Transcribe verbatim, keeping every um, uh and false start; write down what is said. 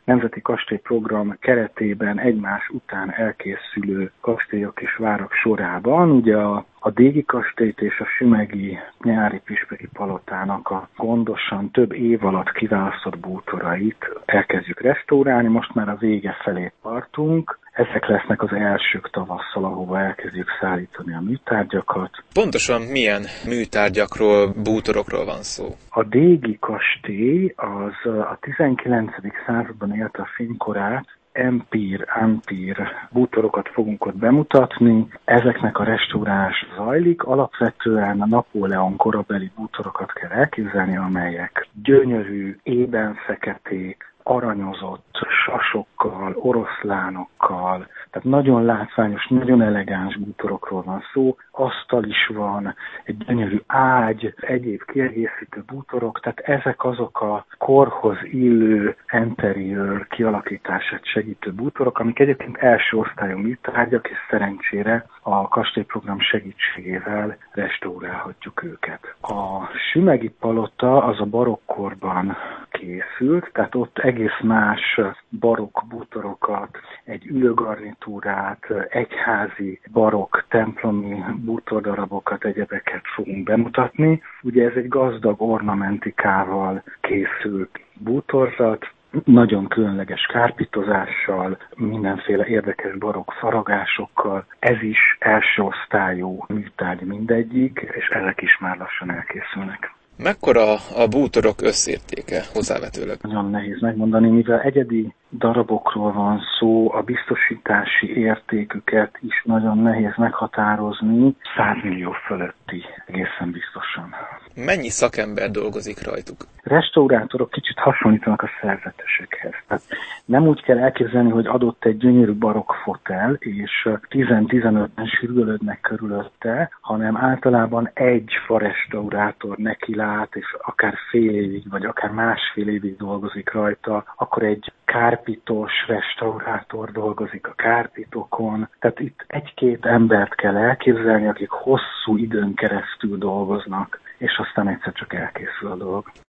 Nemzeti Kastélyprogram keretében egymás után elkészülő kastélyok és várak sorában. Ugye a, a Dégi kastélyt és a Sümegi nyári püspöki palotának a gondosan több év alatt kiválasztott bútorait elkezdjük restaurálni, most már a vége felé tartunk. Ezek lesznek az elsők tavasszal, ahova elkezdjük szállítani a műtárgyakat. Pontosan milyen műtárgyakról, bútorokról van szó? A Dégi kastély az a tizenkilencedik században élte a fénykorát, empír, ampír bútorokat fogunk ott bemutatni. Ezeknek a restaurálás zajlik. Alapvetően a Napóleon korabeli bútorokat kell elképzelni, amelyek gyönyörű, ében feketék, aranyozott sasokkal, oroszlánokkal, tehát nagyon látványos, nagyon elegáns bútorokról van szó, asztal is van, egy gyönyörű ágy, egyéb kiegészítő bútorok, tehát ezek azok a korhoz illő interiőr kialakítását segítő bútorok, amik egyébként első osztályú műtárgyak, és szerencsére a kastélyprogram segítségével restaurálhatjuk őket. A Sümegi palota az a barokkorban készült, tehát ott egész más barokk bútorokat, egy ülőgarnitúrát, egyházi barokk templomi bútordarabokat, egyebeket fogunk bemutatni. Ugye ez egy gazdag ornamentikával készült bútorzat, nagyon különleges kárpitozással, mindenféle érdekes barokk faragásokkal. Ez is első osztályú műtárgy mindegyik, és ezek is már lassan elkészülnek. Mekkora a bútorok összértéke hozzávetőleg? Nagyon nehéz megmondani, mivel egyedi darabokról van szó, a biztosítási értéküket is nagyon nehéz meghatározni, száz millió fölötti egészen biztosan. Mennyi szakember dolgozik rajtuk? Restaurátorok kicsit hasonlítanak a szerzetesekhez. Tehát nem úgy kell elképzelni, hogy adott egy gyönyörű barokk fotel, és tíz-tizenöten sürgölődnek körülötte, hanem általában egy farestaurátor nekilát, és akár fél évig, vagy akár másfél évig dolgozik rajta, akkor egy kárpitos restaurátor dolgozik a kárpitokon. Tehát itt egy-két embert kell elképzelni, akik hosszú időn keresztül dolgoznak, és aztán egyszer csak elkészül a dolog.